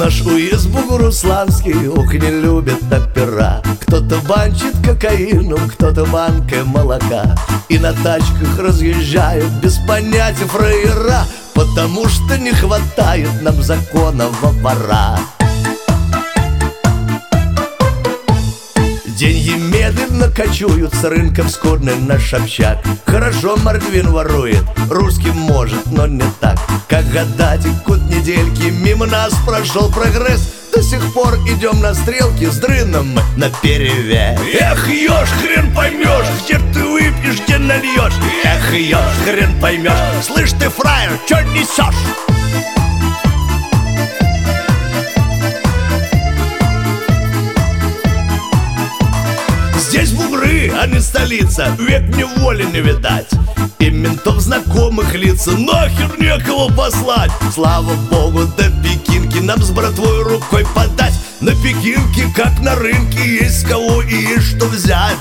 Наш уезд Бугурусланский, ох, не любит опера. Кто-то банчит кокаином, кто-то банкой молока. И на тачках разъезжают без понятия фраера, потому что не хватает нам законного вора. Деньги медленно кочуют с рынка в скорный наш общак. Хорошо мордвин ворует, русским может, но не так. Как года текут недельки, мимо нас прошел прогресс. До сих пор идем на стрелки с дрыном наперевес. Эх, ешь, хрен поймешь, где ты выпьешь, где нальешь. Эх, ешь, хрен поймешь, слышь ты, фраер, чё несешь? Здесь бугры, а не столица, век мне воли не видать. И ментов знакомых лица, нахер некого послать. Слава богу, до Пекинки нам с братвой рукой подать. На Пекинке, как на рынке, есть с кого и есть что взять.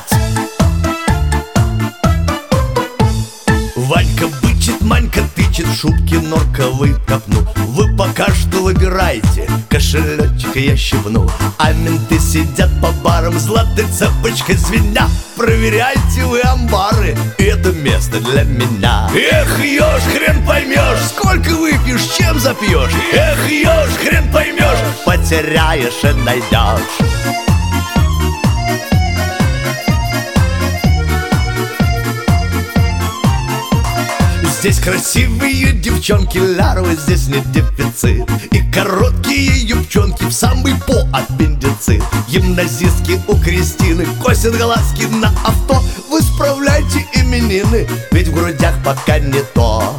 Ванька бычит, Манька тычет, шубки норковые копну. Вы пока что выбирайте, кошелечек я щебну. А менты сидят по барам, золотой цепочкой звеня. Проверяйте вы амбары, это место для меня. Эх, ешь, хрен поймешь, сколько выпьешь, чем запьешь. Эх, ешь, хрен поймешь, потеряешь и найдешь. Здесь красивые девчонки, лярвы здесь не дефицит. И короткие юбчонки в самый по аппендицит. Гимназистки у Кристины косят глазки на авто. Вы справляйте именины, ведь в грудях пока не то.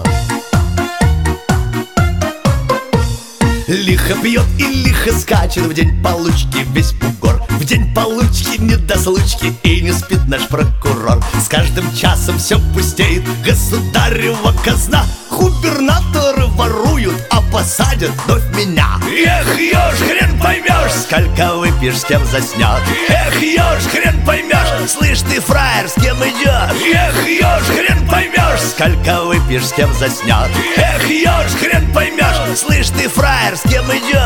Лихо пьет и лихо скачет в день получки весь бугор. В день получки не до случки и не спит наш прокурор. С каждым часом все пустеет государева казна. Губернаторы воруют, а посадят вновь меня. Эх, ешь, хрен поймешь, сколько выпьешь, с кем заснешь. Эх, ешь, хрен поймешь, слышь ты, фраер, с кем идешь. Эх, ешь, хрен поймешь, сколько выпьешь, с кем заснешь. Эх, ешь, хрен поймешь, слышь ты, фраер, с кем идешь.